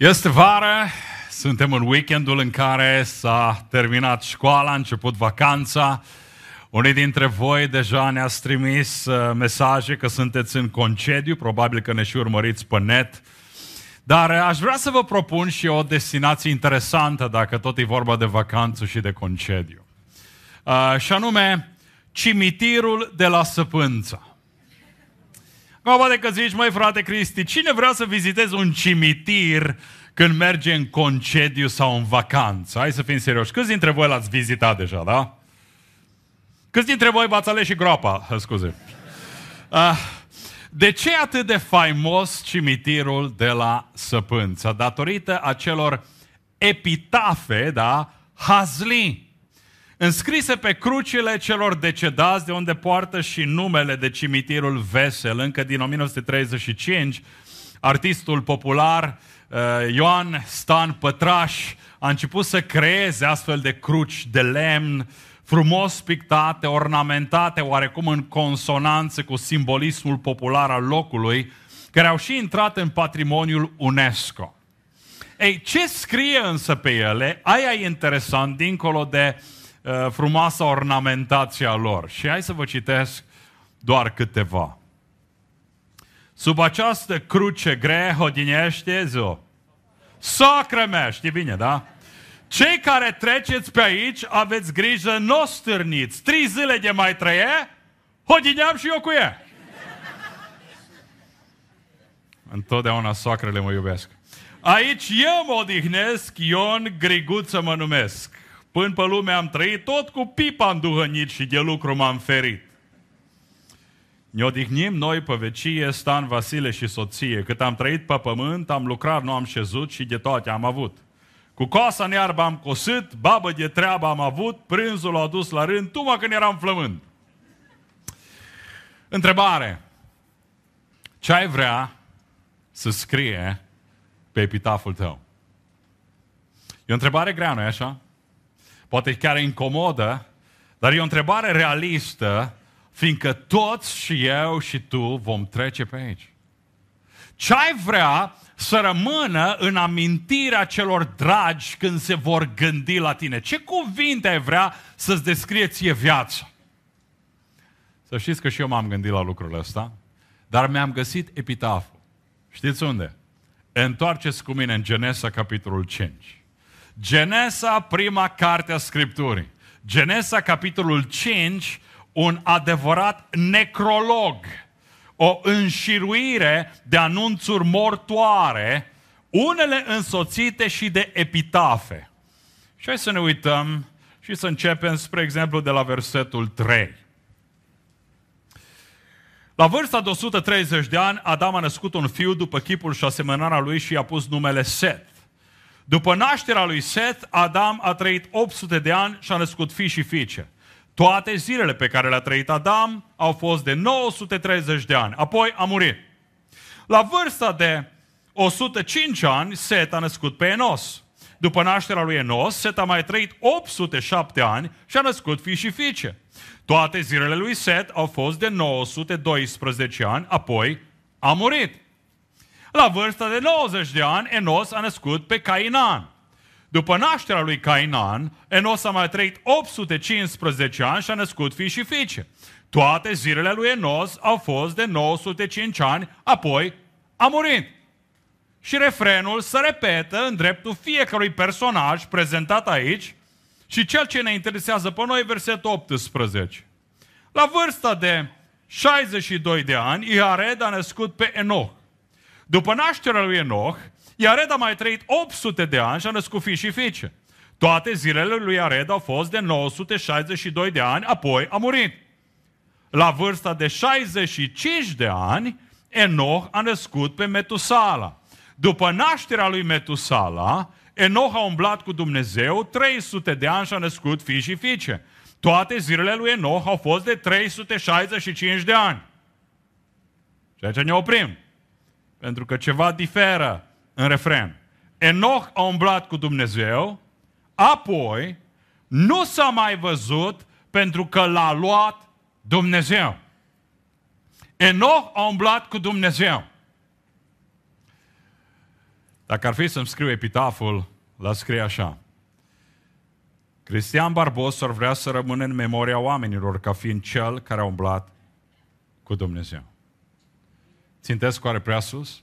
Este vară, suntem în weekendul în care s-a terminat școala, a început vacanța. Unii dintre voi deja ne-ați trimis mesaje că sunteți în concediu, probabil că ne și urmăriți pe net. Dar aș vrea să vă propun și o destinație interesantă, dacă tot e vorba de vacanță și de concediu. Și anume, cimitirul de la Săpânța. Acum poate că zici, măi frate Cristi, cine vrea să viziteze un cimitir când merge în concediu sau în vacanță? Hai să fim serioși. Câți dintre voi l-ați vizitat deja, da? Câți dintre voi v-ați ales și groapa? Scuze. De ce e atât de faimos cimitirul de la Săpânța? Datorită acelor epitafe, da? Hazli, înscrise pe crucile celor decedați, de unde poartă și numele de cimitirul Vesel. Încă din 1935, artistul popular Ioan Stan Pătraș a început să creeze astfel de cruci de lemn, frumos pictate, ornamentate, oarecum în consonanță cu simbolismul popular al locului, care au și intrat în patrimoniul UNESCO. Ei, ce scrie însă pe ele? Aia e interesant, dincolo de frumoasa ornamentație a lor. Și hai să vă citesc doar câteva. Sub această cruce grea hodinește zi-o. Sacră mea, știi bine, da? Cei care treceți pe aici, aveți grijă, n-o stârniți. 3 zile de mai trăie, hodineam și eu cu ea. Întotdeauna soacrele mă iubesc. Aici eu mă odihnesc, Ion Griguță mă numesc. Până pe lume am trăit, tot cu pipa am duhănit și de lucru m-am ferit. Ne odihnim noi pe vecie, Stan, Vasile și soție. Cât am trăit pe pământ, am lucrat, nu am șezut și de toate am avut. Cu coasa în iarbă am cosit, babă de treabă am avut, prânzul l-a dus la rând, tuma când eram flămând. Întrebare. Ce ai vrea să scrie pe epitaful tău? E o întrebare grea, nu-i așa? Poate chiar incomodă, dar e o întrebare realistă, fiindcă toți și eu și tu vom trece pe aici. Ce ai vrea să rămână în amintirea celor dragi când se vor gândi la tine? Ce cuvinte ai vrea să-ți descrie ție viața? Să știți că și eu m-am gândit la lucrul ăsta, dar mi-am găsit epitaful. Știți unde? Întoarceți cu mine în Genesa, capitolul 5. Genesa, prima carte a Scripturii. Genesa, capitolul 5, un adevărat necrolog, o înșiruire de anunțuri mortoare, unele însoțite și de epitafe. Și hai să ne uităm și să începem, spre exemplu, de la versetul 3. La vârsta de 130 de ani, Adam a născut un fiu după chipul și asemănarea lui și i-a pus numele Set. După nașterea lui Set, Adam a trăit 800 de ani și a născut fii și fiice. Toate zilele pe care le-a trăit Adam au fost de 930 de ani. Apoi a murit. La vârsta de 105 ani, Set a născut pe Enos. După nașterea lui Enos, Set a mai trăit 807 ani și a născut fii și fiice. Toate zilele lui Set au fost de 912 ani, apoi a murit. La vârsta de 90 de ani, Enos a născut pe Cainan. După nașterea lui Cainan, Enos a mai trăit 815 ani și a născut fii și fiice. Toate zilele lui Enos au fost de 905 ani, apoi a murit. Și refrenul se repetă în dreptul fiecărui personaj prezentat aici și cel ce ne interesează pe noi, versetul 18. La vârsta de 62 de ani, Iared a născut pe Enoch. După nașterea lui Enoch, Iared a mai trăit 800 de ani și a născut fii și fiice. Toate zilele lui Iared au fost de 962 de ani, apoi a murit. La vârsta de 65 de ani, Enoch a născut pe Metusala. După nașterea lui Metusala, Enoch a umblat cu Dumnezeu 300 de ani și a născut fii și fiice. Toate zilele lui Enoch au fost de 365 de ani. Și aici ne oprim. Pentru că ceva diferă în refren. Enoch a umblat cu Dumnezeu, apoi nu s-a mai văzut pentru că l-a luat Dumnezeu. Enoch a umblat cu Dumnezeu. Dacă ar fi să-mi scriu epitaful, l-aș scrie așa. Cristian Barbos ar vrea să rămână în memoria oamenilor ca fiind cel care a umblat cu Dumnezeu. Țintesc oare prea sus?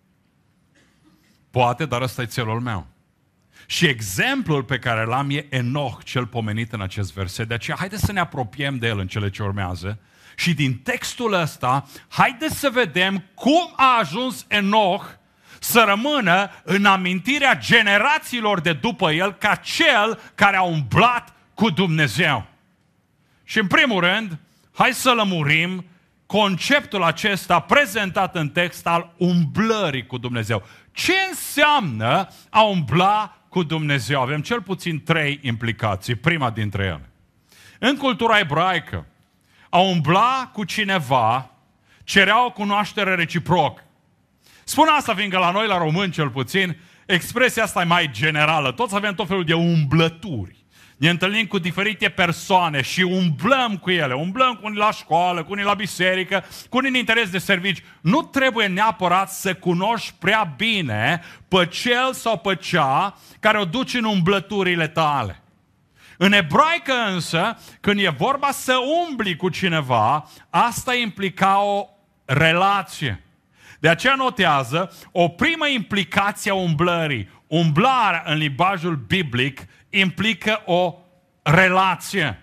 Poate, dar ăsta e țelul meu. Și exemplul pe care l-am e Enoch, cel pomenit în acest verset. De aceea, haideți să ne apropiem de el în cele ce urmează. Și din textul ăsta, haideți să vedem cum a ajuns Enoch să rămână în amintirea generațiilor de după el ca cel care a umblat cu Dumnezeu. Și în primul rând, hai să lămurim conceptul acesta prezentat în text al umblării cu Dumnezeu. Ce înseamnă a umbla cu Dumnezeu? Avem cel puțin 3 implicații. Prima dintre ele. În cultura ebraică, a umbla cu cineva cerea o cunoaștere reciprocă. Spun asta fiindcă la noi, la români cel puțin, expresia asta e mai generală. Toți avem tot felul de umblături. Ne întâlnim cu diferite persoane și umblăm cu ele. Umblăm cu unii la școală, cu unii la biserică, cu unii în interes de servici. Nu trebuie neapărat să cunoști prea bine pe cel sau pe cea care o duci în umblăturile tale. În ebraică însă, când e vorba să umbli cu cineva, asta implica o relație. De aceea notează o primă implicație a umblării. Umblarea în limbajul biblic implică o relație.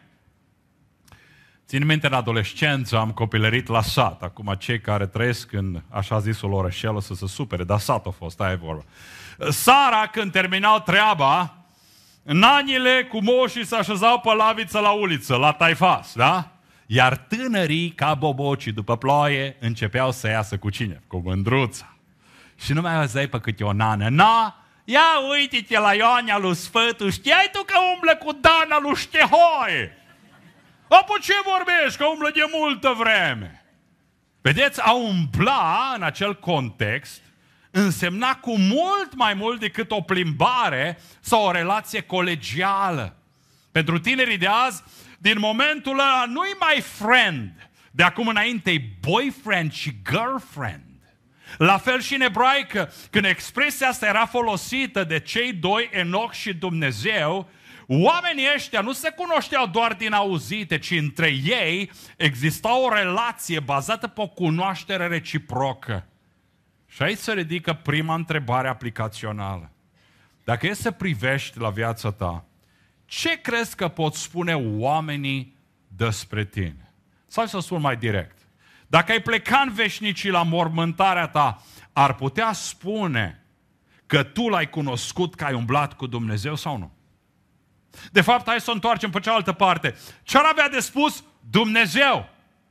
Țin minte, în adolescență am copilărit la sat. Acum cei care trăiesc în așa zisul orășel o să se supere, dar sat a fost, aia e vorba. Sara, când terminau treaba, nanile cu moșii se așezau pe laviță la uliță, la taifas, da? Iar tânării, ca bobocii după ploaie, începeau să iasă cu cine? Cu mândruța. Și nu mai auzeai pe câte o nană. Na, ia uite-te la Ioania lui Sfătu, știai tu că umblă cu Dana lui Ștehoie? Apoi ce vorbești, că umblă de multă vreme? Vedeți, a umbla în acel context însemna cu mult mai mult decât o plimbare sau o relație colegială. Pentru tinerii de azi, din momentul ăla nu-i mai friend. De acum înainte e boyfriend și girlfriend. La fel și în ebraică, când expresia asta era folosită de cei doi, Enoch și Dumnezeu, oamenii ăștia nu se cunoșteau doar din auzite, ci între ei exista o relație bazată pe o cunoaștere reciprocă. Și aici se ridică prima întrebare aplicațională. Dacă e să privești la viața ta, ce crezi că pot spune oamenii despre tine? Sau să spun mai direct. Dacă ai pleca în veșnicii la mormântarea ta, ar putea spune că tu l-ai cunoscut, că ai umblat cu Dumnezeu sau nu? De fapt, hai să o întoarcem pe cealaltă parte. Ce-ar avea de spus Dumnezeu?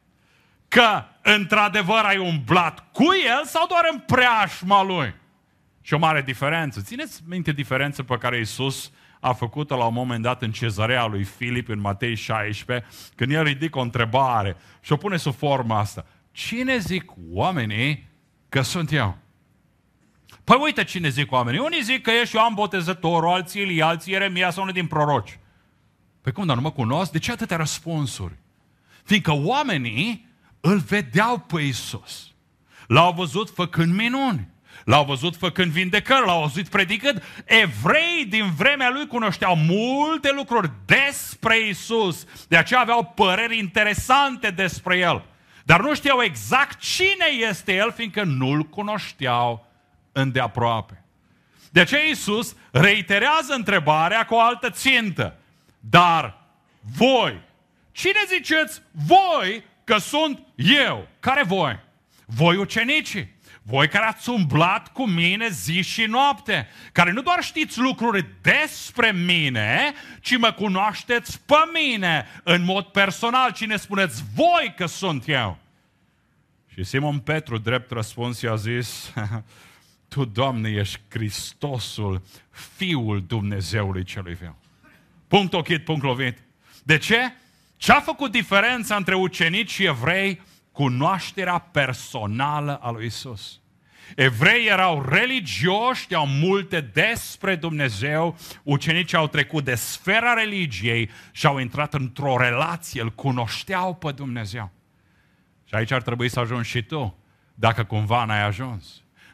Că într-adevăr ai umblat cu El sau doar în preajma Lui? Și o mare diferență. Țineți minte diferența pe care Iisus a făcut-o la un moment dat în cezarea lui Filip, în Matei 16, când el ridică o întrebare și o pune sub forma asta. Cine zic oamenii că sunt eu? Păi uite cine zic oamenii. Unii zic că ești Ioan Botezătorul, alții Ilie, alții Ieremia sau unul din proroci. Păi cum, dar nu mă cunosc? De ce atâtea răspunsuri? Fiindcă oamenii îl vedeau pe Iisus. L-au văzut făcând minuni. L-au văzut făcând vindecări, l-au auzit predicând. Evreii din vremea lui cunoșteau multe lucruri despre Iisus. De aceea aveau păreri interesante despre El. Dar nu știau exact cine este El, fiindcă nu-L cunoșteau îndeaproape. De aceea Iisus reiterează întrebarea cu o altă țintă. Dar voi, cine ziceți voi că sunt eu? Care voi? Voi ucenicii. Voi care ați umblat cu mine zi și noapte, care nu doar știți lucruri despre mine, ci mă cunoașteți pe mine în mod personal. Cine spuneți voi că sunt eu? Și Simon Petru, drept răspuns, i-a zis, Tu, Doamne, ești Hristosul, Fiul Dumnezeului celui viu. Punct ochit, punct lovit. De ce? Ce-a făcut diferența între ucenici și evrei? Cunoașterea personală a lui Iisus. Evreii erau religioși, știau multe despre Dumnezeu, ucenicii au trecut de sfera religiei și au intrat într-o relație, îl cunoșteau pe Dumnezeu. Și aici ar trebui să ajungi și tu, dacă cumva n-ai ajuns.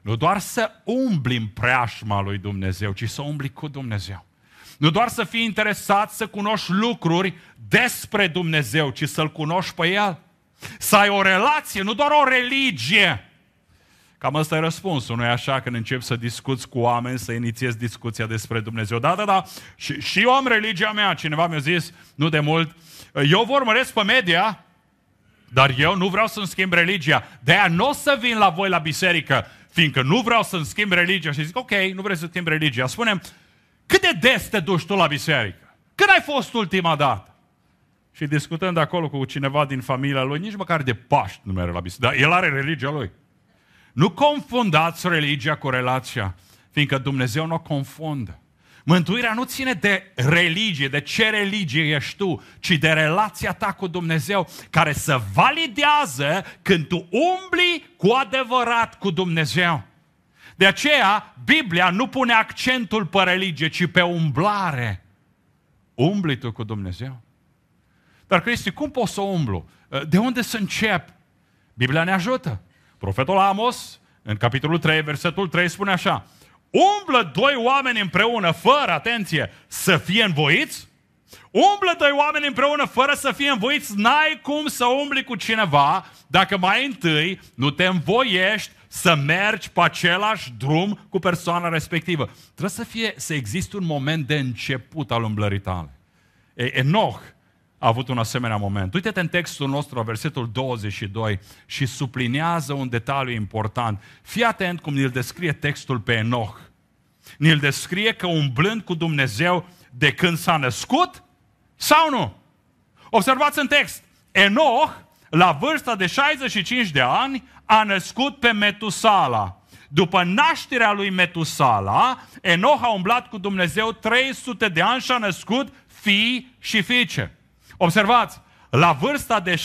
Nu doar să umbli în preajma lui Dumnezeu, ci să umbli cu Dumnezeu. Nu doar să fii interesat să cunoști lucruri despre Dumnezeu, ci să-L cunoști pe El. Să ai o relație, nu doar o religie. Cam ăsta e răspunsul, nu e așa? Când începi să discuți cu oameni, să inițiezi discuția despre Dumnezeu. Da. Și eu am religia mea. Cineva mi-a zis, nu de mult, eu vă urmăresc pe media, dar eu nu vreau să-mi schimb religia. De-aia nu o să vin la voi la biserică, fiindcă nu vreau să-mi schimb religia. Și zic, ok, nu vrei să schimbi religia. Spune-mi, cât de des te duci tu la biserică? Când ai fost ultima dată? Și discutând acolo cu cineva din familia lui, nici măcar de Paști nu merge la biserică. Dar el are religia lui. Nu confundați religia cu relația, fiindcă Dumnezeu nu o confundă. Mântuirea nu ține de religie, de ce religie ești tu, ci de relația ta cu Dumnezeu, care se validează când tu umbli cu adevărat cu Dumnezeu. De aceea, Biblia nu pune accentul pe religie, ci pe umblare. Umbli tu cu Dumnezeu? Dar, Cristi, cum pot să umblu? De unde să încep? Biblia ne ajută. Profetul Amos, în capitolul 3, versetul 3, spune așa: umblă doi oameni împreună, fără, atenție, să fie învoiți? Umblă doi oameni împreună, fără să fie învoiți? N-ai cum să umbli cu cineva dacă mai întâi nu te învoiești să mergi pe același drum cu persoana respectivă. Trebuie să existe un moment de început al umblării tale. Enoch a avut un asemenea moment. Uite-te în textul nostru, versetul 22, și sublinează un detaliu important. Fii atent cum ne-l descrie textul pe Enoch. Ne-l descrie că umblând cu Dumnezeu de când s-a născut sau nu? Observați în text. Enoch, la vârsta de 65 de ani, a născut pe Metusala. După nașterea lui Metusala, Enoch a umblat cu Dumnezeu 300 de ani și a născut fii și fiice. Observați, la vârsta de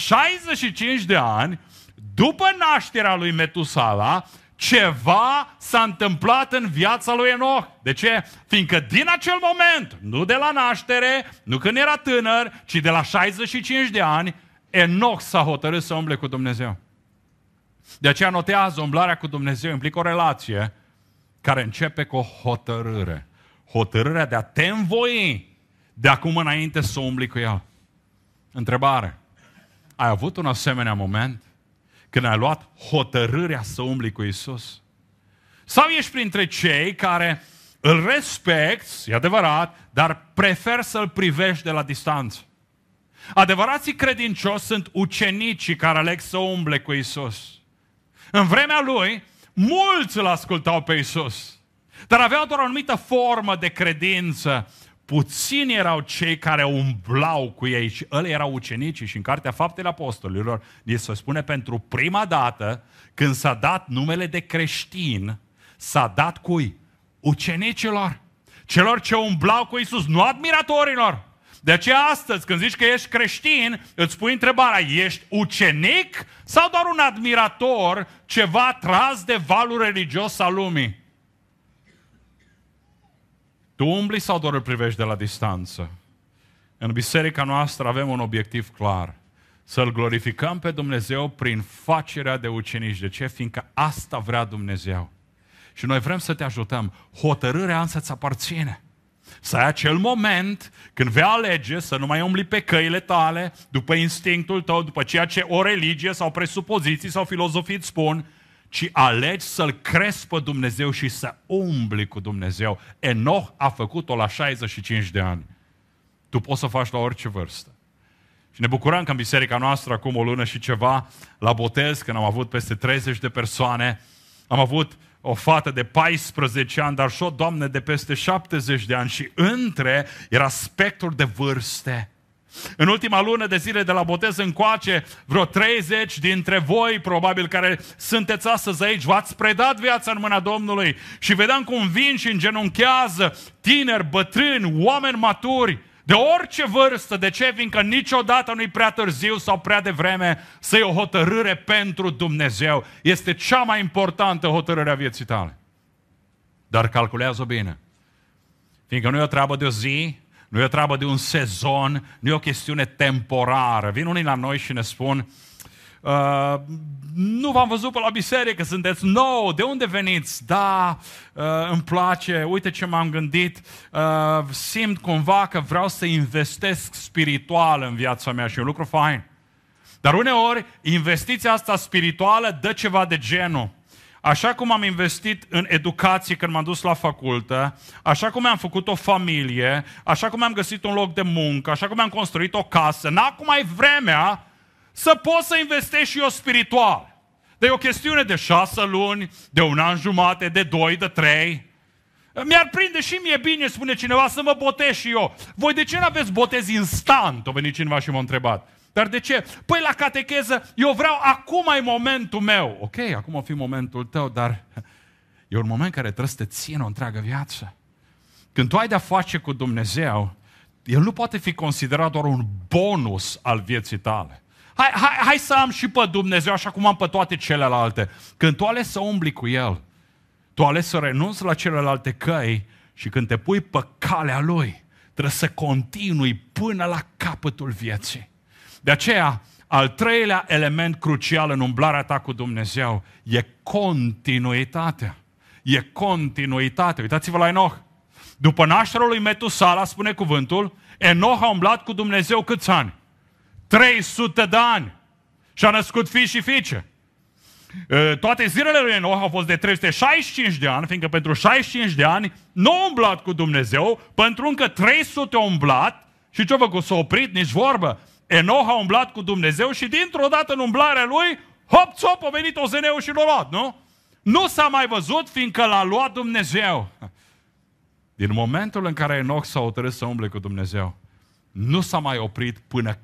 65 de ani, după nașterea lui Metusala, ceva s-a întâmplat în viața lui Enoch. De ce? Fiindcă din acel moment, nu de la naștere, nu când era tânăr, ci de la 65 de ani, Enoch s-a hotărât să umble cu Dumnezeu. De aceea notează, umblarea cu Dumnezeu implică o relație care începe cu o hotărâre. Hotărârea de a te învoi de acum înainte să umbli cu El. Întrebare. Ai avut un asemenea moment când ai luat hotărârea să umbli cu Iisus? Sau ești printre cei care îl respecti, e adevărat, dar prefer să-l privești de la distanță? Adevărații credincioși sunt ucenicii care aleg să umble cu Iisus. În vremea lui, mulți îl ascultau pe Iisus, dar aveau doar o anumită formă de credință. Puțini erau cei care umblau cu ei și ăla erau ucenicii. Și în Cartea Faptele Apostolilor ni se spune pentru prima dată când s-a dat numele de creștin, s-a dat cui? Ucenicilor. Celor ce umblau cu Iisus, nu admiratorilor. De aceea astăzi, când zici că ești creștin, îți pui întrebarea, ești ucenic sau doar un admirator ceva tras de valul religios al lumii? Tu umbli sau doar îl privești de la distanță? În biserica noastră avem un obiectiv clar. Să-L glorificăm pe Dumnezeu prin facerea de ucenici. De ce? Fiindcă asta vrea Dumnezeu. Și noi vrem să te ajutăm. Hotărârea însă îți aparține. Să ai acel moment când vei alege să nu mai umbli pe căile tale, după instinctul tău, după ceea ce o religie sau presupoziții sau filozofii îți spun, ci alegi să-L crezi pe Dumnezeu și să umbli cu Dumnezeu. Enoch a făcut-o la 65 de ani. Tu poți să faci la orice vârstă. Și ne bucurăm că în biserica noastră, acum o lună și ceva, la botez, când am avut peste 30 de persoane, am avut o fată de 14 ani, dar și o doamnă de peste 70 de ani și între era spectrul de vârste. În ultima lună de zile de la botez încoace, vreo 30 dintre voi, probabil, care sunteți astăzi aici, v-ați predat viața în mâna Domnului și vedeam cum vin și îngenunchează tineri, bătrâni, oameni maturi, de orice vârstă. De ce? Fiindcă niciodată nu-i prea târziu sau prea devreme să iei o hotărâre pentru Dumnezeu. Este cea mai importantă hotărâre a vieții tale. Dar calculează bine. Fiindcă nu e o treabă de o zi, nu e o treabă de un sezon, nu e o chestiune temporară. Vin unii la noi și ne spun, nu v-am văzut pe la biserică, sunteți nou, de unde veniți? Da, îmi place, uite ce m-am gândit, simt cumva că vreau să investesc spiritual în viața mea și e un lucru fain. Dar uneori, investiția asta spirituală dă ceva de genul. Așa cum am investit în educație când m-am dus la facultă, așa cum am făcut o familie, așa cum am găsit un loc de muncă, așa cum am construit o casă, n-acum ai vremea să poți să investești și eu spiritual. Dar e o chestiune de 6 luni, de 1 an jumate, de 2, de 3. Mi-ar prinde și mie bine, spune cineva, să mă botez și eu. Voi de ce nu aveți botez instant? A venit cineva și m-a întrebat. Dar de ce? Păi la catecheză, eu vreau, acum e momentul meu. Ok, acum o fi momentul tău, dar e un moment care trebuie să te țină o întreagă viață. Când tu ai de-a face cu Dumnezeu, el nu poate fi considerat doar un bonus al vieții tale. Hai să am și pe Dumnezeu așa cum am pe toate celelalte. Când tu alegi să umbli cu El, tu alegi să renunți la celelalte căi și când te pui pe calea Lui, trebuie să continui până la capătul vieții. De aceea, al treilea element crucial în umblarea ta cu Dumnezeu e continuitatea. E continuitate. Uitați-vă la Enoch. După nașterea lui Metusala, spune cuvântul, Enoch a umblat cu Dumnezeu câți ani? 300 de ani. Și a născut fii și fiice. Toate zilele lui Enoch au fost de 365 de ani, fiindcă pentru 65 de ani nu a umblat cu Dumnezeu, pentru încă 300 a umblat și ce-a făcut? S-a oprit, nici vorbă. Enoch a umblat cu Dumnezeu și dintr-o dată în umblarea lui, hop-țop, a venit OZN-ul și l-a luat, nu? Nu s-a mai văzut, fiindcă l-a luat Dumnezeu. Din momentul în care Enoch s-a hotărât să umble cu Dumnezeu, nu s-a mai oprit până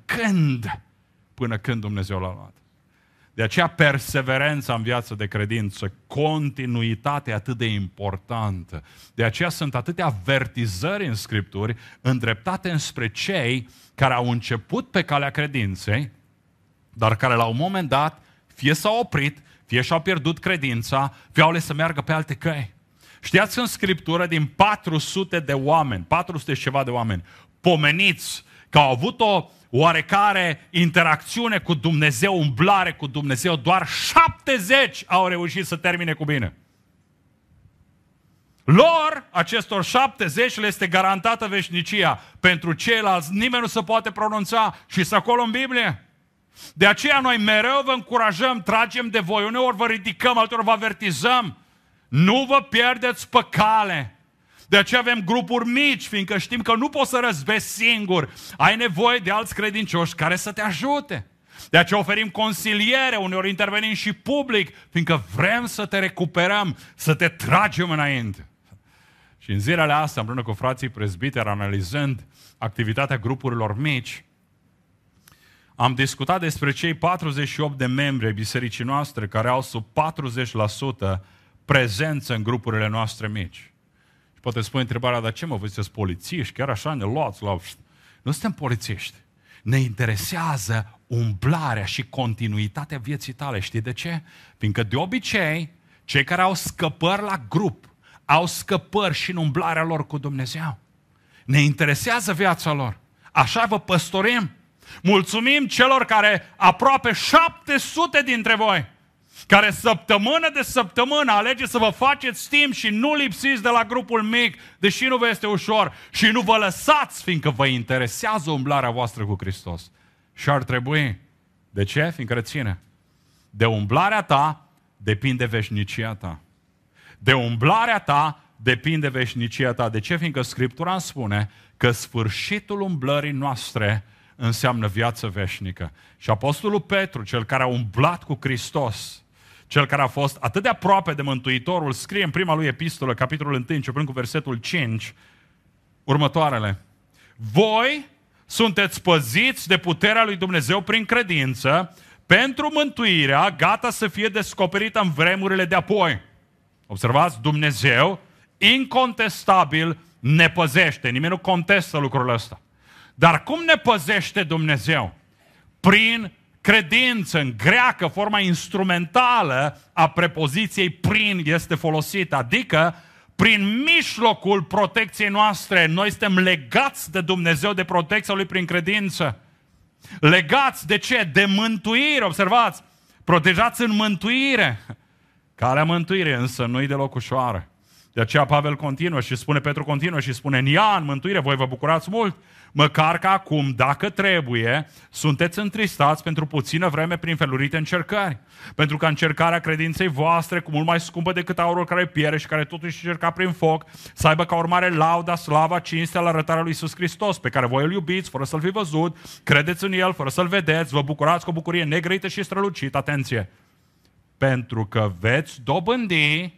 când Dumnezeu l-a luat. De aceea perseverența în viață de credință, continuitatea atât de importantă. De aceea sunt atâtea avertizări în Scripturi îndreptate înspre cei care au început pe calea credinței, dar care la un moment dat fie s-au oprit, fie și-au pierdut credința, fie au ales să meargă pe alte căi. Știați în Scriptură din 400 de oameni, 400 și ceva de oameni, pomeniți că au avut o oarecare interacțiune cu Dumnezeu, umblare cu Dumnezeu, doar 70 au reușit să termine cu bine. Lor, acestor 70, le este garantată veșnicia. Pentru ceilalți nimeni nu se poate pronunța și să acolo în Biblie. De aceea noi mereu vă încurajăm, tragem de voi, uneori vă ridicăm, alteori vă avertizăm. Nu vă pierdeți pe cale. De aceea avem grupuri mici, fiindcă știm că nu poți să răzbezi singur. Ai nevoie de alți credincioși care să te ajute. De aceea oferim consiliere, uneori intervenim și public, fiindcă vrem să te recuperăm, să te tragem înainte. Și în zilele astea, împreună cu frații prezbiteri, analizând activitatea grupurilor mici, am discutat despre cei 48 de membri ai bisericii noastre care au sub 40% prezență în grupurile noastre mici. Poate spune întrebarea, dar ce mă, voi sunteți polițiști? Chiar așa ne luați la... Nu suntem polițiști. Ne interesează umblarea și continuitatea vieții tale. Știi de ce? Fiindcă de obicei, cei care au scăpări la grup, au scăpări și în umblarea lor cu Dumnezeu. Ne interesează viața lor. Așa vă păstorim. Mulțumim celor care, aproape 700 dintre voi, care săptămână de săptămână alegeți să vă faceți timp și nu lipsiți de la grupul mic, deși nu vă este ușor, și nu vă lăsați, fiindcă vă interesează umblarea voastră cu Hristos. Și ar trebui. De ce? Fiindcă reține. De umblarea ta depinde veșnicia ta. De umblarea ta depinde veșnicia ta. De ce? Fiindcă Scriptura îmi spune că sfârșitul umblării noastre înseamnă viață veșnică. Și Apostolul Petru, cel care a umblat cu Hristos, cel care a fost atât de aproape de Mântuitorul, scrie în prima lui epistolă, capitolul 1, începând cu versetul 5, următoarele. Voi sunteți păziți de puterea lui Dumnezeu prin credință, pentru mântuirea gata să fie descoperită în vremurile de apoi. Observați, Dumnezeu, incontestabil, ne păzește. Nimeni nu contestă lucrul ăsta. Dar cum ne păzește Dumnezeu? Prin credință. În greacă, forma instrumentală a prepoziției prin este folosită, adică prin mijlocul protecției noastre. Noi suntem legați de Dumnezeu, de protecția Lui prin credință. Legați de ce? De mântuire. Observați, protejați în mântuire. Calea mântuire însă nu-i deloc ușoară. De aceea Pavel continuă și spune, Petru continuă și spune, în ea, în mântuire, voi vă bucurați mult, măcar că acum, dacă trebuie, sunteți întristați pentru puțină vreme prin felurite încercări. Pentru că încercarea credinței voastre, cu mult mai scumpă decât aurul care pierde și care totuși încerca prin foc, să aibă ca urmare lauda, slava, cinstea la arătarea lui Iisus Hristos, pe care voi îl iubiți, fără să-L fi văzut, credeți în El, fără să-L vedeți, vă bucurați cu o bucurie negrăită și strălucită, atenție, pentru că veți dobândi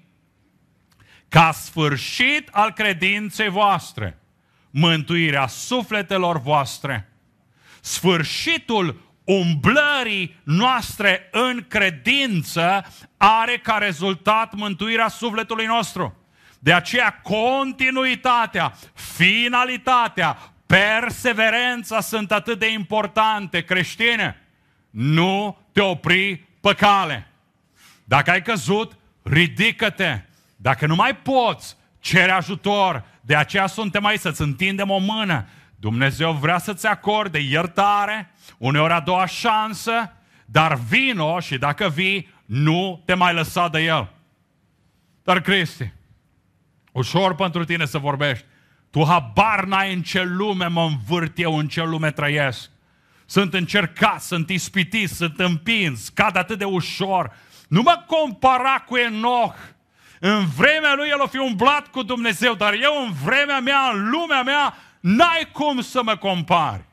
ca sfârșit al credinței voastre mântuirea sufletelor voastre. Sfârșitul umblării noastre în credință are ca rezultat mântuirea sufletului nostru. De aceea continuitatea, finalitatea, perseverența sunt atât de importante, creștine. Nu te opri pe cale. Dacă ai căzut, ridică-te. Dacă nu mai poți, cere ajutor. De aceea suntem aici, să-ți întindem o mână. Dumnezeu vrea să-ți acorde iertare, uneori a doua șansă, dar vino și dacă vii, nu te mai lăsa de El. Dar Cristi, ușor pentru tine să vorbești. Tu habar n-ai în ce lume mă învârt eu, în ce lume trăiesc. Sunt încercat, sunt ispitit, sunt împins, cad atât de ușor. Nu mă compara cu Enoch. În vremea lui el o fi umblat cu Dumnezeu, dar eu în vremea mea, în lumea mea, n-ai cum să mă compari.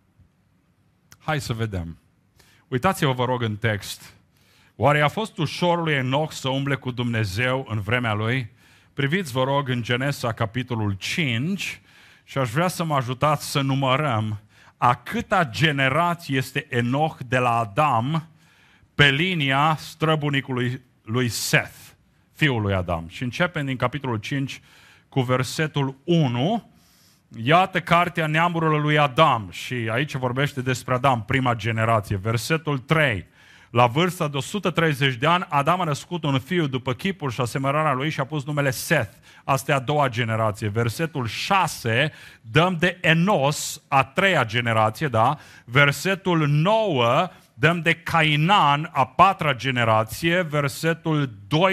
Hai să vedem. Uitați-vă, vă rog, în text. Oare a fost ușor lui Enoch să umble cu Dumnezeu în vremea lui? Priviți, vă rog, în Genesa, capitolul 5, și aș vrea să mă ajutați să numărăm a câta generație este Enoch de la Adam pe linia străbunicului lui Seth, fiul lui Adam. Și începem din capitolul 5 cu versetul 1. Iată cartea neamurilor lui Adam. Și aici vorbește despre Adam, prima generație. Versetul 3. La vârsta de 130 de ani, Adam a născut un fiu după chipul și asemănarea lui și a pus numele Seth. Asta e a doua generație. Versetul 6, dăm de Enos, a treia generație, da? Versetul 9, dăm de Cainan, a patra generație. Versetul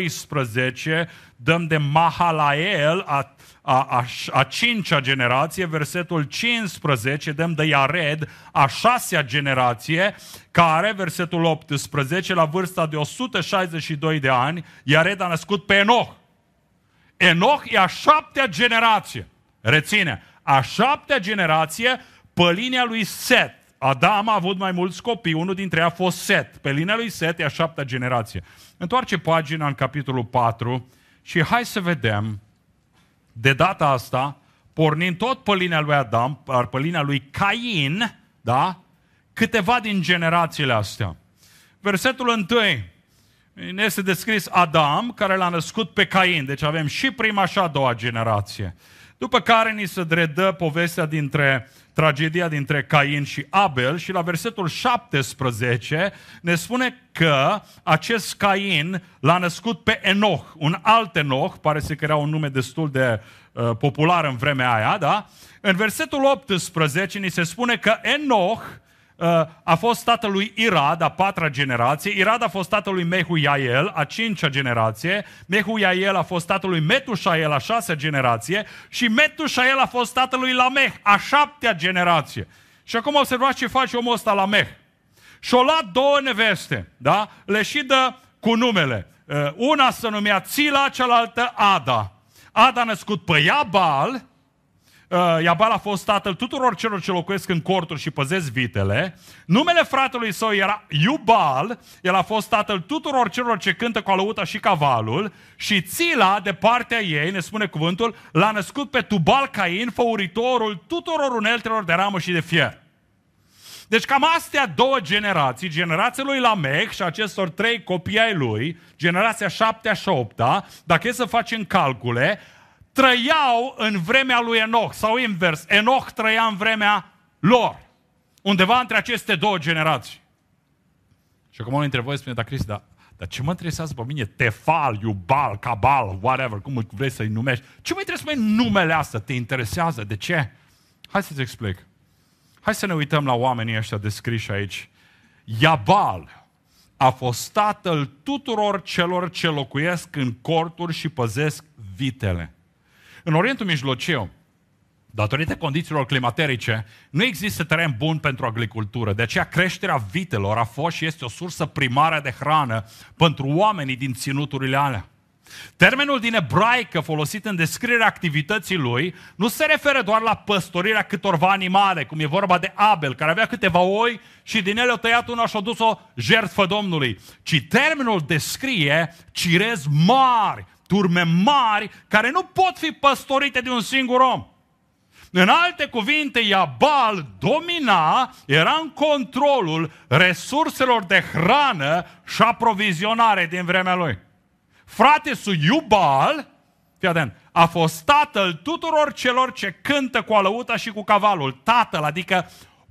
12, dăm de Mahalael, a cincea generație. Versetul 15, dăm de Iared, a șasea generație, care, versetul 18, la vârsta de 162 de ani, Iared a născut pe Enoch. Enoch e a șaptea generație. Reține, a șaptea generație pe linia lui Set. Adam a avut mai mulți copii, unul dintre ei a fost Set. Pe linia lui Set e a șaptea generație. Întoarce pagina în capitolul 4 și hai să vedem, de data asta, pornind tot pe linia lui Adam, pe linia lui Cain, da? Câteva din generațiile astea. Versetul 1 ne este descris Adam, care l-a născut pe Cain. Deci avem și prima și a doua generație. După care ni se redă povestea tragedia dintre Cain și Abel și la versetul 17 ne spune că acest Cain l-a născut pe Enoch, un alt Enoch, pare să că era un nume destul de popular în vremea aia, da? În versetul 18 ni se spune că Enoch a fost tatăl lui Irad, a patra generație. Irad a fost tatăl lui Mehuiael, a cincea generație. Mehuiael a fost tatăl lui Metușael, a șasea generație. Și Metușael a fost tatăl lui Lameh, a șaptea generație. Și acum observați ce face omul ăsta, Lameh. Și-o luat două neveste, da? Le și dă cu numele. Una se numea Țila, cealaltă Ada. Ada a născut pe Iabal. Iabal a fost tatăl tuturor celor ce locuiesc în corturi și păzesc vitele. Numele fratelui său era Iubal. El a fost tatăl tuturor celor ce cântă cu alăuta și cavalul. Și Țila, de partea ei, ne spune cuvântul, l-a născut pe Tubal Cain, făuritorul tuturor uneltelor de ramă și de fier. Deci cam astea două generații, generația lui Lamech și acestor trei copii ai lui, generația 7-a și 8-a, dacă e să facem calcule, trăiau în vremea lui Enoch, sau invers, Enoch trăia în vremea lor, undeva între aceste două generații. Și acum unul dintre voi spune, Cristi, dar ce mă interesează pe mine? Tefal, Iubal, Cabal, whatever, cum vrei să-i numești. Ce mă interesează pe numele astea? Te interesează? De ce? Hai să-ți explic. Hai să ne uităm la oamenii ăștia descriși aici. Iabal a fost tatăl tuturor celor ce locuiesc în corturi și păzesc vitele. În Orientul Mijlociu, datorită condițiilor climaterice, nu există teren bun pentru agricultură. De aceea creșterea vitelor a fost și este o sursă primară de hrană pentru oamenii din ținuturile alea. Termenul din ebraică folosit în descrierea activității lui nu se referă doar la păstorirea câtorva animale, cum e vorba de Abel, care avea câteva oi și din ele o tăiat una și a dus-o jertfă Domnului, ci termenul descrie cirezi mari, turme mari, care nu pot fi păstorite de un singur om. În alte cuvinte, Iabal domina, era în controlul resurselor de hrană și aprovizionare din vremea lui. Frate-su Iubal, fii atent, a fost tatăl tuturor celor ce cântă cu alăuta și cu cavalul. Tatăl, adică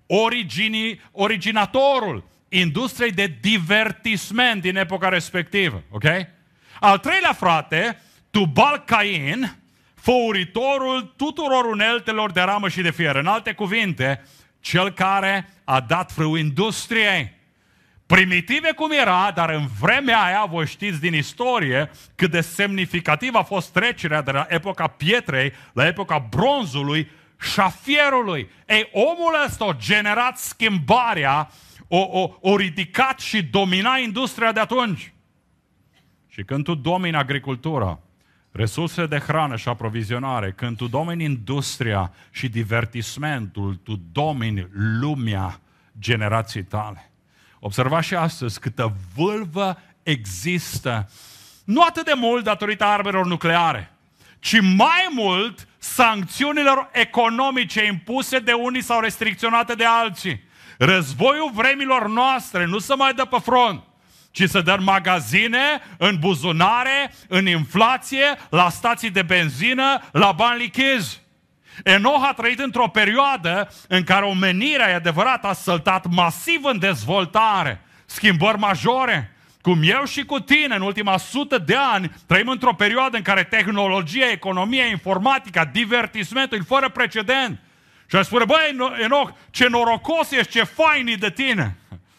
originatorul industriei de divertisment din epoca respectivă. Ok? Al treilea frate, Tubal-Cain, făuritorul tuturor uneltelor de ramă și de fier. În alte cuvinte, cel care a dat frâu industriei. Primitive cum era, dar în vremea aia, voi știți din istorie, cât de semnificativ a fost trecerea de la epoca pietrei la epoca bronzului și a fierului. Ei, omul ăsta a generat schimbarea, o ridicat și domina industria de atunci. Și când tu domini agricultura, resursele de hrană și aprovizionare, când tu domini industria și divertismentul, tu domini lumea generației tale. Observați și astăzi câtă vâlvă există, nu atât de mult datorită armelor nucleare, ci mai mult sancțiunilor economice impuse de unii sau restricționate de alții. Războiul vremilor noastre nu se mai dă pe front, ci se dă în magazine, în buzunare, în inflație, la stații de benzină, la bani lichizi. Enoch a trăit într-o perioadă în care omenirea, e adevărat, a săltat masiv în dezvoltare, schimbări majore. Cum eu și cu tine, în ultima 100 de ani, trăim într-o perioadă în care tehnologia, economia, informatica, divertismentul e fără precedent. Și aș spune, băi, Enoch, ce norocos ești, ce fain e de tine.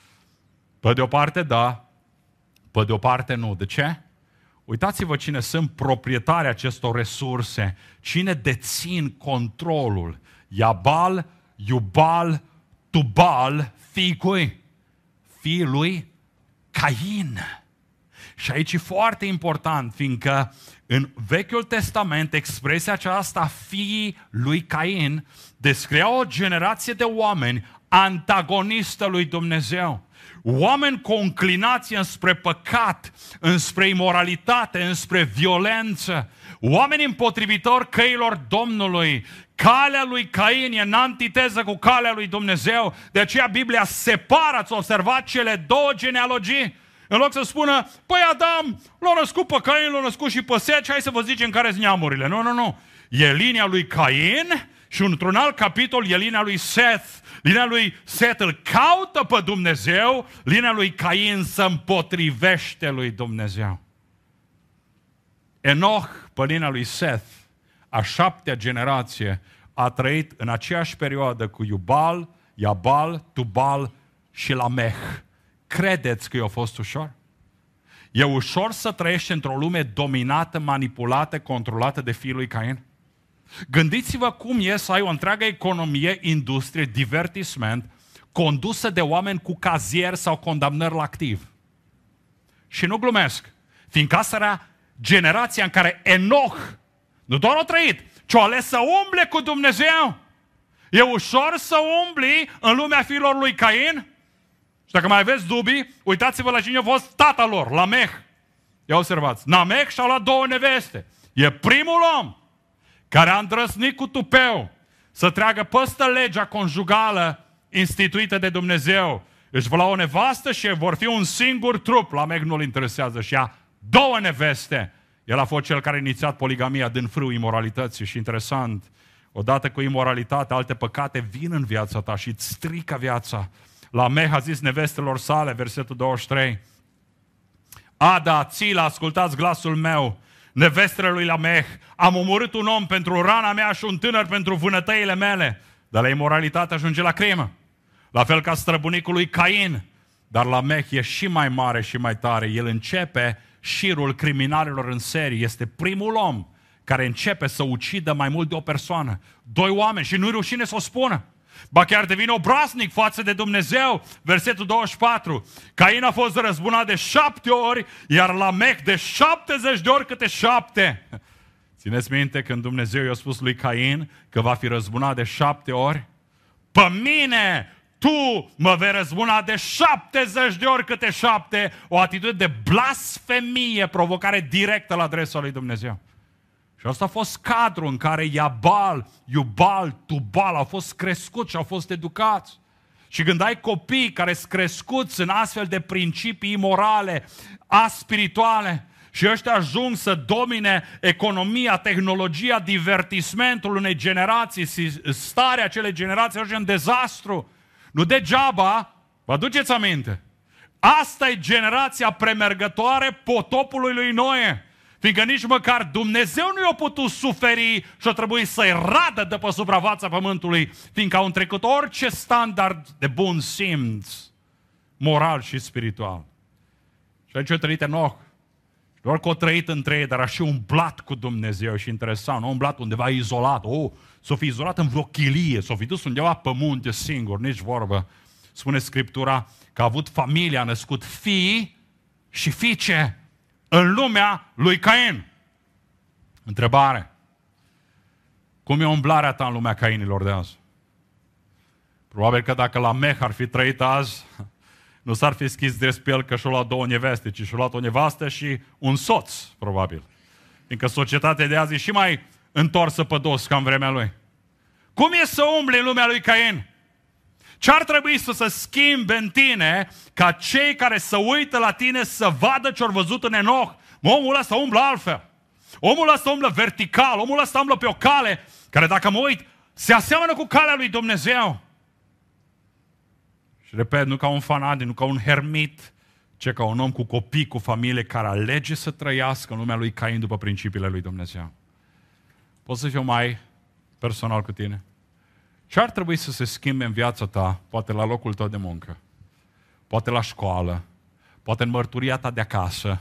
Pe de o parte, da, pe de o parte, nu. De ce? Uitați-vă cine sunt proprietarii acestor resurse, cine dețin controlul. Iabal, Iubal, Tubal, fiii cui? Fiii lui Cain. Și aici e foarte important, fiindcă în Vechiul Testament expresia aceasta, fiii lui Cain, descria o generație de oameni antagonistă lui Dumnezeu. Oameni cu o înclinație înspre păcat, înspre imoralitate, înspre violență. Oameni împotrivitori căilor Domnului. Calea lui Cain e în antiteză cu calea lui Dumnezeu. De aceea Biblia separă, ați observat, cele două genealogii. În loc să spună, păi Adam l-a născut pe Cain, l-a născut și pe Set și hai să vă zicem care-s neamurile. Nu. E linia lui Cain și într-un alt capitol e linia lui Seth. Linia lui Set îl caută pe Dumnezeu, linia lui Cain se împotrivește lui Dumnezeu. Enoch, pe linia lui Seth, a 7-a generație, a trăit în aceeași perioadă cu Iubal, Iabal, Tubal și Lamech. Credeți că i-a fost ușor? E ușor să trăiești într-o lume dominată, manipulată, controlată de fiul lui Cain? Gândiți-vă cum e să ai o întreagă economie, industrie, divertisment, condusă de oameni cu cazier sau condamnări la activ. Și nu glumesc, fiindcă asta era generația în care Enoch nu doar a trăit, ci a ales să umble cu Dumnezeu. E ușor să umbli în lumea fiilor lui Cain? Și dacă mai aveți dubii, uitați-vă la cine a fost tata lor, Lamech. Ia observați, Lamech și-a luat 2 neveste. E primul om care a îndrăznit cu tupeu să treagă peste legea conjugală instituită de Dumnezeu. Își va lua o nevastă și vor fi un singur trup. Lamech nu-l interesează și a 2 neveste. El a fost cel care a inițiat poligamia din frâu imoralității. Și interesant, odată cu imoralitate, alte păcate vin în viața ta și îți strică viața. Lamech a zis nevestelor sale, versetul 23, Ada, Țila, ascultați glasul meu, nevestele lui Lamech, am omorât un om pentru rana mea și un tânăr pentru vânătăile mele, dar la imoralitate ajunge la crimă. La fel ca străbunicul lui Cain, Dar Lamech e și mai mare și mai tare. El începe șirul criminalilor în serie. Este primul om care începe să ucidă mai mult de o persoană. 2 oameni și nu-i rușine să o spună. Ba chiar devine obraznic față de Dumnezeu. Versetul 24. Cain a fost răzbunat de 7 ori, iar Lamech de 70 de ori câte 7. Țineți minte când Dumnezeu i-a spus lui Cain că va fi răzbunat de 7 ori? Pe mine tu mă vei răzbuna de 70 de ori câte 7. O atitudine de blasfemie, provocare directă la adresa lui Dumnezeu. Și asta a fost cadrul în care Iubal, Tubal au fost crescuți și au fost educați. Și când ai copii care sunt crescuți în astfel de principii imorale, aspirituale, și ăștia ajung să domine economia, tehnologia, divertismentul unei generații, starea acelei generații ajunge în dezastru. Nu degeaba, vă aduceți aminte, asta e generația premergătoare potopului lui Noe. Fiindcă nici măcar Dumnezeu nu i-a putut suferi și a trebuit să-i radă de pe suprafața pământului, fiindcă au întrecut orice standard de bun simț, moral și spiritual. Și aici a trăit Enoch. Doar că a trăit între ei, dar a și umblat cu Dumnezeu și interesant. Nu a umblat undeva izolat. S-o fi izolat în vreo chilie, s-o fi dus undeva pe munte singur, nici vorbă. Spune Scriptura că a avut familie, a născut fii și fiice în lumea lui Cain. Întrebare. Cum e umblarea ta în lumea Cainilor de azi? Probabil că dacă Lamech ar fi trăit azi, nu s-ar fi schis despre el că și-a luat 2 neveste, ci și-a luat o nevastă și un soț, probabil. Fiindcă societatea de azi e și mai întorsă pe dos ca în vremea lui. Cum e să umbli în lumea lui Cain? Ce ar trebui să se schimbe în tine ca cei care se uită la tine să vadă ce-au văzut în Enoch? Omul ăsta umblă altfel. Omul ăsta umblă vertical. Omul ăsta umblă pe o cale care, dacă mă uit, se aseamănă cu calea lui Dumnezeu. Și repet, nu ca un fanatic, nu ca un hermit, ci ca un om cu copii, cu familie, care alege să trăiască în lumea lui Cain după principiile lui Dumnezeu. Pot să fiu mai personal cu tine? Ce ar trebui să se schimbe în viața ta, poate la locul tău de muncă, poate la școală, poate în mărturia ta de acasă,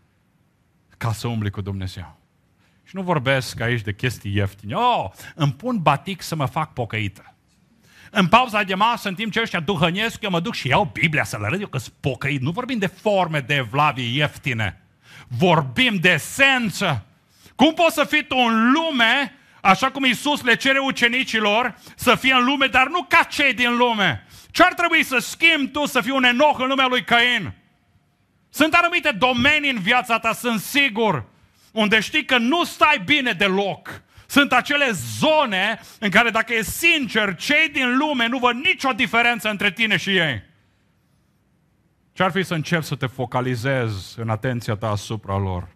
ca să umbli cu Dumnezeu? Și nu vorbesc aici de chestii ieftine. Îmi pun batic să mă fac pocăită. În pauza de masă, în timp ce ăștia duhănesc, eu mă duc și iau Biblia să le arăt eu că sunt pocăit. Nu vorbim de forme de evlavie ieftine. Vorbim de esență. Cum poți să fii tu în lume, așa cum Iisus le cere ucenicilor să fie în lume, dar nu ca cei din lume? Ce ar trebui să schimbi tu să fii un Enoch în lumea lui Cain? Sunt anumite domenii în viața ta, sunt sigur, unde știi că nu stai bine deloc. Sunt acele zone în care, dacă e sincer, cei din lume nu văd nicio diferență între tine și ei. Ce-ar fi să începi să te focalizezi în atenția ta asupra lor?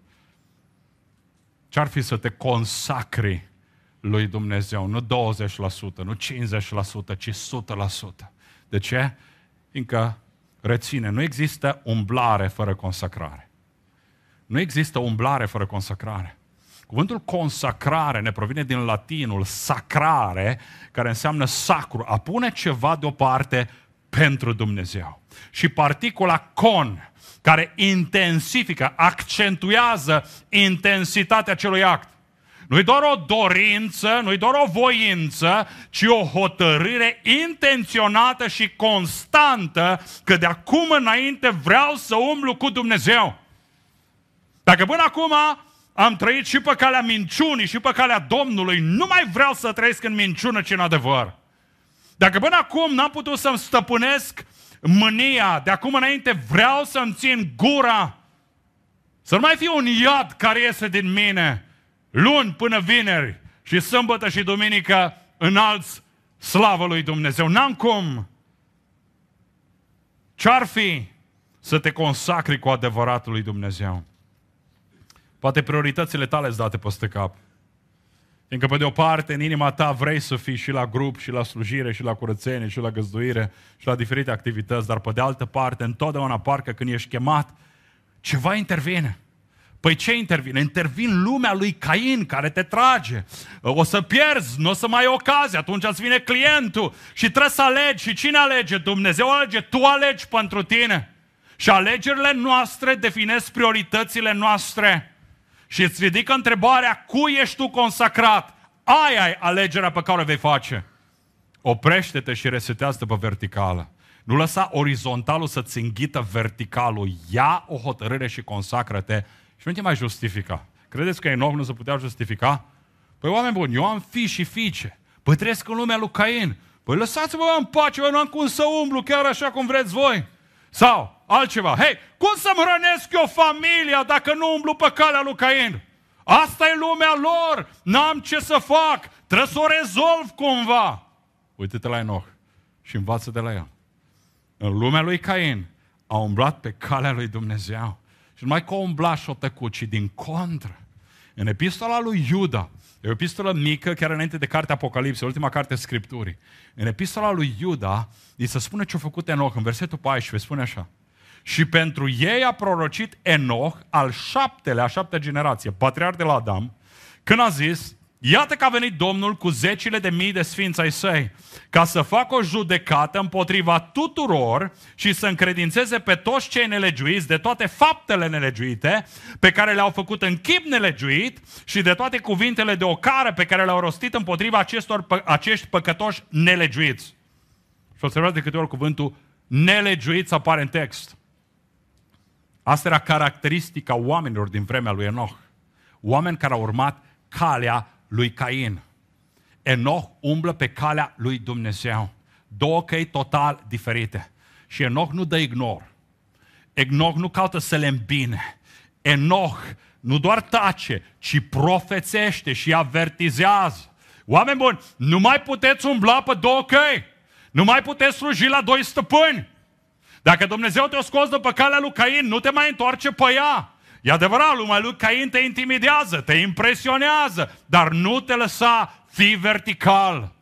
Ce-ar fi să te consacri lui Dumnezeu? Nu 20%, nu 50%, ci 100%. De ce? Fiindcă, reține, nu există umblare fără consacrare. Nu există umblare fără consacrare. Cuvântul consacrare ne provine din latinul sacrare, care înseamnă sacru, a pune ceva deoparte pentru Dumnezeu. Și particula con, care intensifică, accentuează intensitatea acelui act. Nu-i doar o dorință, nu-i doar o voință, ci o hotărâre intenționată și constantă că de acum înainte vreau să umblu cu Dumnezeu. Dacă până acum am trăit și pe calea minciunii și pe calea Domnului, nu mai vreau să trăiesc în minciună, ci în adevăr. Dacă până acum n-am putut să-mi stăpânesc mânia, de acum înainte vreau să-mi țin gura, să nu mai fie un iad care iese din mine, luni până vineri și sâmbătă și duminică înalți slavă lui Dumnezeu. N-am cum. Ce-ar fi să te consacri cu adevărat lui Dumnezeu? Poate prioritățile tale îți date peste cap. Fiindcă pe de o parte în inima ta vrei să fii și la grup, și la slujire, și la curățenie, și la găzduire, și la diferite activități, dar pe de altă parte întotdeauna parcă când ești chemat, ceva intervine. Păi ce intervine? Intervin lumea lui Cain care te trage. O să pierzi, nu o să mai ai ocazie, atunci îți vine clientul și trebuie să alegi. Și cine alege? Dumnezeu alege, tu alegi pentru tine. Și alegerile noastre definesc prioritățile noastre. Și îți ridică întrebarea, cui ești tu consacrat? Aia e alegerea pe care o vei face. Oprește-te și resetează-te pe verticală. Nu lăsa orizontalul să-ți înghită verticalul. Ia o hotărâre și consacră-te și nu te mai justifica. Credeți că Enoch nu se putea justifica? Păi oameni buni, eu am fii și fiice. Păi trăiesc în lumea lui Cain. Păi lăsați-mă în pace, nu am cum să umblu chiar așa cum vreți voi. Sau altceva. Hei, cum să-mi hrănesc eu familia dacă nu umblu pe calea lui Cain? Asta e lumea lor. N-am ce să fac. Trebuie să o rezolv cumva. Uite-te la Enoch și învață de la el. În lumea lui Cain a umblat pe calea lui Dumnezeu. Și numai că o umbla și o tăcut, ci din contră. În epistola lui Iuda, e o epistolă mică, chiar înainte de cartea Apocalipsei, ultima carte Scripturii. În epistola lui Iuda, îi se spune ce a făcut Enoch, în versetul 14, spune așa. Și pentru ei a prorocit Enoch, a șaptea generație, patriarh de la Adam, când a zis, iată că a venit Domnul cu zecile de mii de sfinți ai săi, ca să facă o judecată împotriva tuturor și să încredințeze pe toți cei nelegiuiți de toate faptele nelegiuite pe care le-au făcut în chip nelegiuit și de toate cuvintele de ocară pe care le-au rostit împotriva acești păcătoși nelegiuiți. Și observați de câte ori cuvântul nelegiuiți apare în text. Asta era caracteristica oamenilor din vremea lui Enoch. Oameni care au urmat calea lui Cain. Enoch umblă pe calea lui Dumnezeu. Două căi total diferite. Și Enoch nu dă ignor. Enoch nu caută să le îmbine. Enoch nu doar tace, ci profețește și avertizează. Oameni buni, nu mai puteți umbla pe două căi. Nu mai puteți sluji la doi stăpâni. Dacă Dumnezeu te-a scos de pe calea lui Cain, nu te mai întoarce pe ea. E adevărat, lumea lui Cain te intimidează, te impresionează, dar nu te lăsa, fii vertical.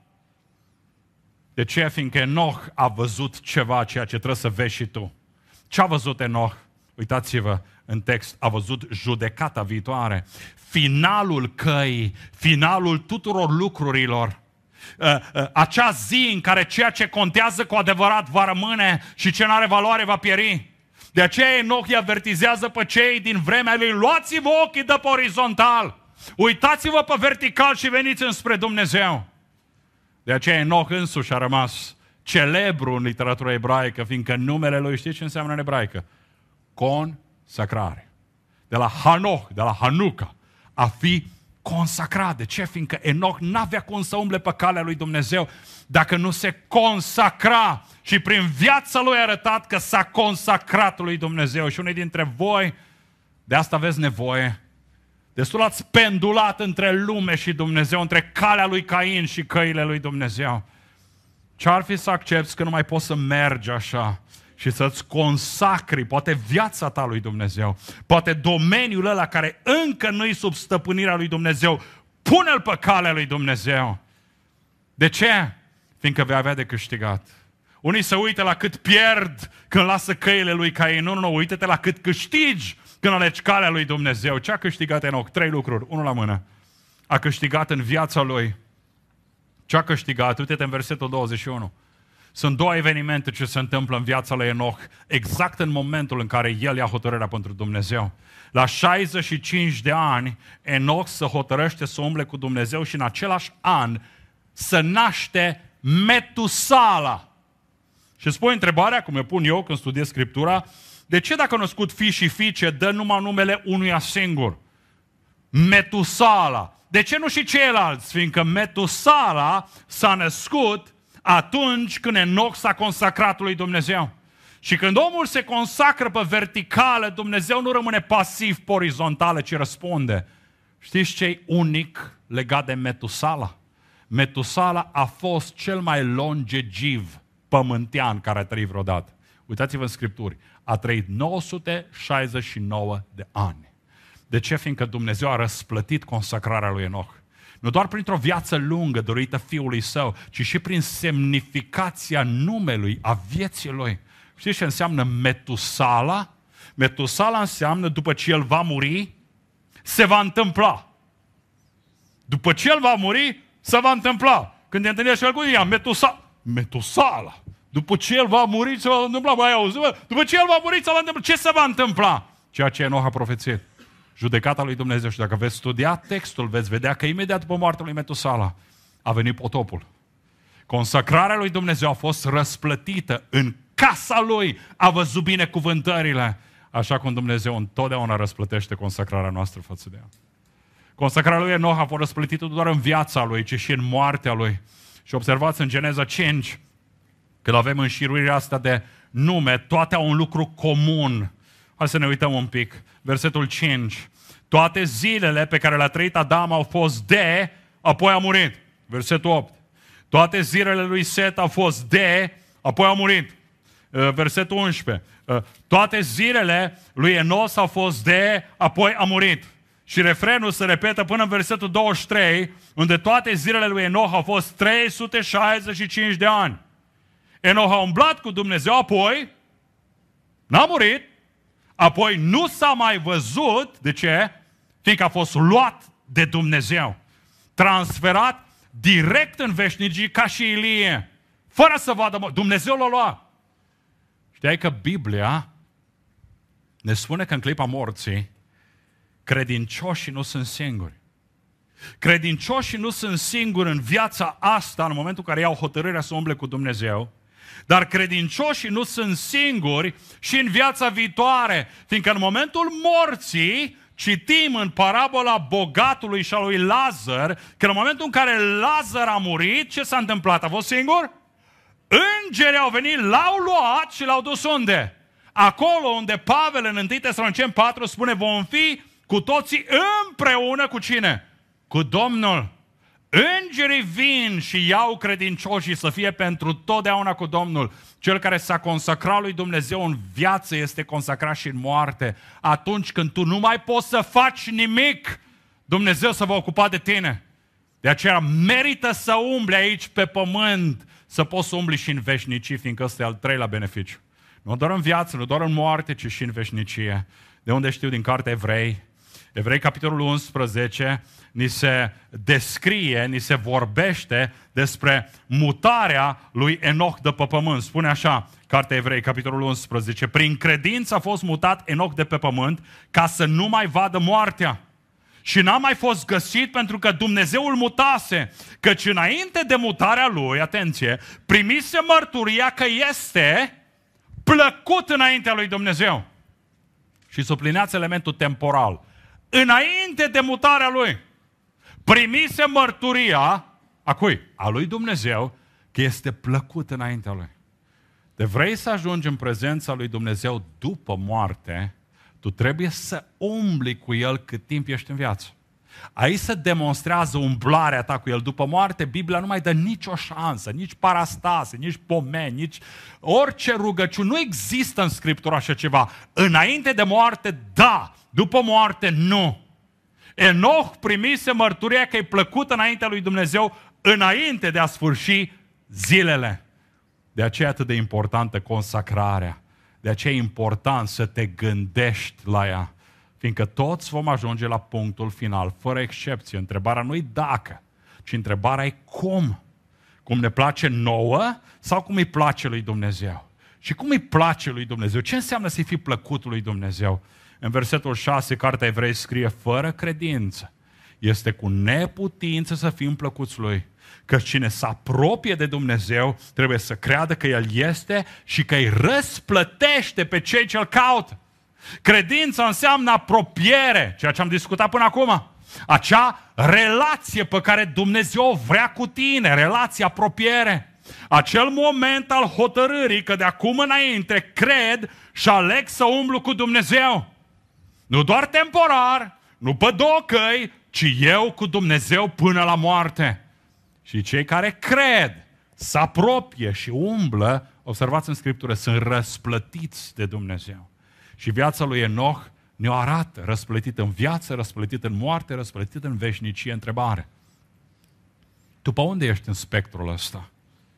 De ce? Fiindcă Enoch a văzut ceva, ceea ce trebuie să vezi și tu. Ce a văzut Enoch? Uitați-vă în text, a văzut judecata viitoare. Finalul căii, finalul tuturor lucrurilor. Acea zi în care ceea ce contează cu adevărat va rămâne și ce nu are valoare va pieri. De aceea Enoch îi avertizează pe cei din vremea lui, luați-vă ochii de pe orizontal, uitați-vă pe vertical și veniți înspre Dumnezeu. De aceea Enoch însuși a rămas celebru în literatura ebraică, fiindcă numele lui, știți ce înseamnă în ebraică? Consacrare. De la Hanoch, de la Hanuca, a fi consacrat. De ce? Fiindcă Enoch n-avea cum să umble pe calea lui Dumnezeu dacă nu se consacra. Și prin viața lui a arătat că s-a consacrat lui Dumnezeu. Și unii dintre voi, de asta aveți nevoie, destul ați pendulat între lume și Dumnezeu, între calea lui Cain și căile lui Dumnezeu. Ce-ar fi să accepți că nu mai poți să mergi așa și să-ți consacri poate viața ta lui Dumnezeu, poate domeniul ăla care încă nu-i sub stăpânirea lui Dumnezeu, pune-l pe calea lui Dumnezeu. De ce? Fiindcă vei avea de câștigat. Unii se uită la cât pierd când lasă căile lui Cain. Nu, uite-te la cât câștigi când alegi calea lui Dumnezeu. Ce a câștigat Enoch? 3 lucruri, unul la mână. A câștigat în viața lui. Ce a câștigat? Uite-te în versetul 21. Sunt 2 evenimente ce se întâmplă în viața lui Enoch, exact în momentul în care el ia hotărârea pentru Dumnezeu. La 65 de ani, Enoch se hotărăște să umble cu Dumnezeu și în același an să naște Metusala. Și spui întrebarea, cum eu pun eu când studiez Scriptura, de ce dacă a născut fii și fiice, dă numai numele unuia singur? Metusala. De ce nu și ceilalți? Fiindcă Metusala s-a născut atunci când Enoch s-a consacrat lui Dumnezeu. Și când omul se consacră pe verticală, Dumnezeu nu rămâne pasiv pe orizontală, ci răspunde. Știți ce-i unic legat de Metusala? Metusala a fost cel mai longeviv pământean care a trăit vreodată. Uitați-vă în Scripturi. A trăit 969 de ani. De ce? Fiindcă Dumnezeu a răsplătit consacrarea lui Enoch. Nu doar printr-o viață lungă dorită Fiului Său, ci și prin semnificația numelui, a vieții Lui. Știți ce înseamnă Metusala? Metusala înseamnă după ce el va muri, se va întâmpla. După ce el va muri, se va întâmpla. Când te întâlnești cu ea, Metusala. După ce el va muri, se va întâmpla. Mai auzi, după ce el va muri, se va întâmpla. Ce se va întâmpla? Ceea ce Enoch a profețit. Judecata lui Dumnezeu. Și dacă veți studia textul, veți vedea că imediat după moartea lui Metusala a venit potopul. Consacrarea lui Dumnezeu a fost răsplătită în casa lui. A văzut binecuvântările. Așa cum Dumnezeu întotdeauna răsplătește consacrarea noastră față de ea. Consacrarea lui Enoch a fost răsplătită doar în viața lui, ci și în moartea lui. Și observați în Geneza 5, când avem înșiruirea asta de nume, toate au un lucru comun. Hai să ne uităm un pic. Versetul 5. Toate zilele pe care le-a trăit Adam au fost de, apoi a murit. Versetul 8. Toate zilele lui Set au fost de, apoi a murit. Versetul 11. Toate zilele lui Enos au fost de, apoi a murit. Și refrenul se repetă până în versetul 23, unde toate zilele lui Enoch au fost 365 de ani. Enoch a umblat cu Dumnezeu, apoi n-a murit, apoi nu s-a mai văzut. De ce? Fiindcă a fost luat de Dumnezeu. Transferat direct în veșnicie ca și Ilie. Fără să vadă, Dumnezeu l-a luat. Știai că Biblia ne spune că în clipa morții credincioșii nu sunt singuri. Credincioșii nu sunt singuri în viața asta, în momentul în care iau hotărârea să umble cu Dumnezeu, dar credincioșii nu sunt singuri și în viața viitoare, fiindcă în momentul morții, citim în parabola bogatului și a lui Lazar, că în momentul în care Lazar a murit, ce s-a întâmplat? A fost singur? Îngerii au venit, l-au luat și l-au dus unde? Acolo unde Pavel în 1 Tesaloniceni 4 spune, vom fi cu toții împreună cu cine? Cu Domnul. Îngerii vin și iau credincioșii să fie pentru totdeauna cu Domnul. Cel care s-a consacrat lui Dumnezeu în viață este consacrat și în moarte. Atunci când tu nu mai poți să faci nimic, Dumnezeu se va ocupa de tine. De aceea merită să umbli aici pe pământ, să poți să umbli și în veșnicie, fiindcă ăsta e al treilea beneficiu. Nu doar în viață, nu doar în moarte, ci și în veșnicie. De unde știu? Din cartea Evrei. Evrei, capitolul 11, ni se descrie, ni se vorbește despre mutarea lui Enoch de pe pământ. Spune așa, cartea Evrei, capitolul 11, prin credință a fost mutat Enoch de pe pământ ca să nu mai vadă moartea. Și n-a mai fost găsit pentru că Dumnezeu îl mutase, căci înainte de mutarea lui, atenție, primise mărturia că este plăcut înaintea lui Dumnezeu. Și sublineați elementul temporal. Înainte de mutarea lui, primise mărturia, a cui? A lui Dumnezeu, că este plăcut înaintea lui. De vrei să ajungi în prezența lui Dumnezeu după moarte, tu trebuie să umbli cu El cât timp ești în viață. Aici se demonstrează umblarea ta cu El. După moarte, Biblia nu mai dă nicio șansă, nici parastase, nici pomeni, nici orice rugăciune. Nu există în Scriptură așa ceva. Înainte de moarte, da. După moarte, nu. Enoch primise mărturia că e plăcut înaintea lui Dumnezeu înainte de a sfârși zilele. De aceea e atât de importantă consacrarea. De aceea e important să te gândești la ea. Fiindcă toți vom ajunge la punctul final, fără excepție. Întrebarea nu e dacă, ci întrebarea e cum. Cum ne place nouă sau cum îi place lui Dumnezeu. Și cum îi place lui Dumnezeu? Ce înseamnă să-i fi plăcut lui Dumnezeu? În versetul 6, cartea Evrei scrie, fără credință este cu neputință să fim plăcuți lui. Că cine se apropie de Dumnezeu trebuie să creadă că El este și că îi răsplătește pe cei ce-L caută. Credința înseamnă apropiere, ceea ce am discutat până acum. Acea relație pe care Dumnezeu vrea cu tine, relație, apropiere. Acel moment al hotărârii că de acum înainte cred și aleg să umblu cu Dumnezeu. Nu doar temporar, nu pe două căi, ci eu cu Dumnezeu până la moarte. Și cei care cred, se apropie și umblă, observați în Scriptură, sunt răsplătiți de Dumnezeu. Și viața lui Enoch ne-o arată, răsplătit în viață, răsplătit în moarte, răsplătit în veșnicie. Întrebare. Tu pe unde ești în spectrul ăsta?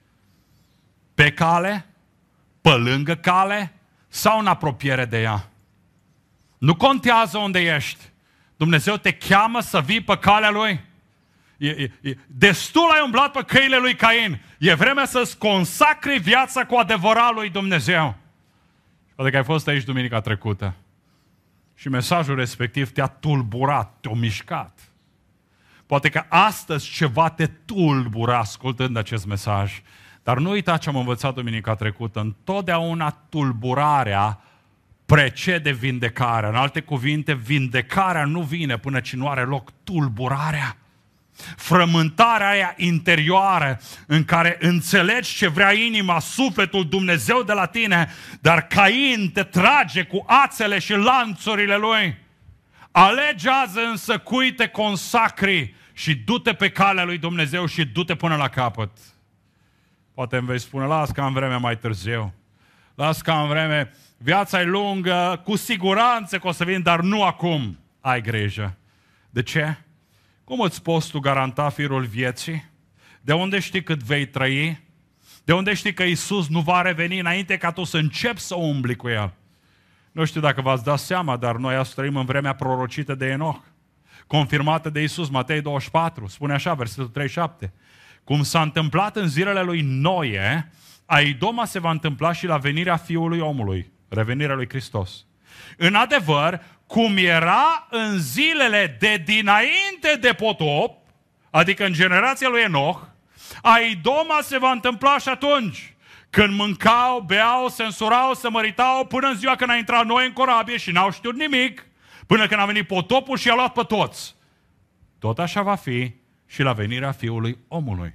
Pe cale? Pe lângă cale? Sau în apropiere de ea? Nu contează unde ești. Dumnezeu te cheamă să vii pe calea Lui. Destul ai umblat pe căile lui Cain. E vremea să-ți consacri viața cu adevărat lui Dumnezeu. Poate că ai fost aici duminica trecută și mesajul respectiv te-a tulburat, te-a mișcat. Poate că astăzi ceva te tulbură ascultând acest mesaj. Dar nu uita ce am învățat duminica trecută. Întotdeauna tulburarea precede vindecarea. În alte cuvinte, vindecarea nu vine până ce nu are loc tulburarea. Frământarea aia interioară în care înțelegi ce vrea inima, sufletul, Dumnezeu de la tine, dar Cain te trage cu ațele și lanțurile lui. Alege azi însă cui te consacri și du-te pe calea lui Dumnezeu și du-te până la capăt. Poate îmi vei spune, las că am vreme mai târziu. Las că am vreme, viața e lungă, cu siguranță că o să vin, dar nu acum. Ai grijă. De ce? Cum îți poți tu garanta firul vieții? De unde știi cât vei trăi? De unde știi că Iisus nu va reveni înainte ca tu să începi să umbli cu El? Nu știu dacă v-ați dat seama, dar noi azi trăim în vremea prorocită de Enoch, confirmată de Iisus, Matei 24, spune așa, versetul 37. Cum s-a întâmplat în zilele lui Noe, a Idoma se va întâmpla și la venirea Fiului Omului, revenirea lui Hristos. În adevăr, cum era în zilele de dinainte de potop, adică în generația lui Enoch, a Idoma se va întâmpla și atunci, când mâncau, beau, se însurau, se măritau, până în ziua când a intrat Noe în corabie și n-au știut nimic, până când a venit potopul și i-a luat pe toți. Tot așa va fi și la venirea Fiului Omului.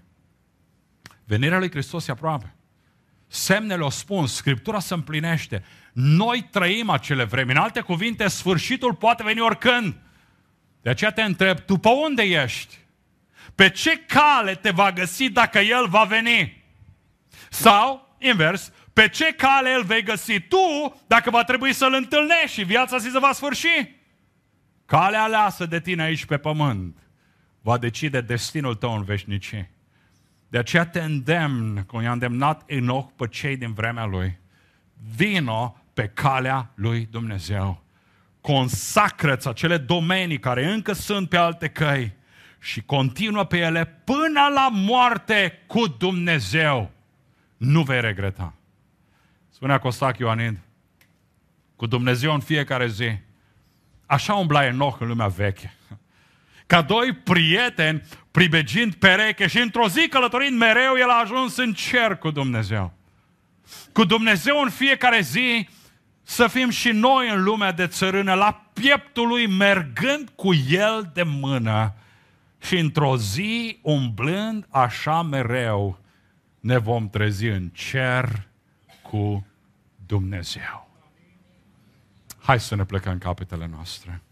Venirea lui Hristos e aproape. Semnele o spun, Scriptura se împlinește. Noi trăim acele vremi. În alte cuvinte, sfârșitul poate veni oricând. De aceea te întreb, tu pe unde ești? Pe ce cale te va găsi dacă El va veni? Sau, invers, pe ce cale El vei găsi tu dacă va trebui să-L întâlnești și viața zi se va sfârși? Calea aleasă de tine aici pe pământ va decide destinul tău în veșnicie. De aceea te îndemn, cum i-a îndemnat Enoch pe cei din vremea lui, vino pe calea lui Dumnezeu. Consacră-ți acele domenii care încă sunt pe alte căi și continuă pe ele până la moarte cu Dumnezeu. Nu vei regreta. Spunea Costache Ioanid, cu Dumnezeu în fiecare zi. Așa umbla Enoch în lumea veche. Ca doi prieteni pribegind pereche și într-o zi călătorind mereu, el a ajuns în cer cu Dumnezeu. Cu Dumnezeu în fiecare zi să fim și noi în lumea de țărână, la pieptul lui, mergând cu el de mână și într-o zi, umblând așa mereu, ne vom trezi în cer cu Dumnezeu. Hai să ne plecăm capetele noastre.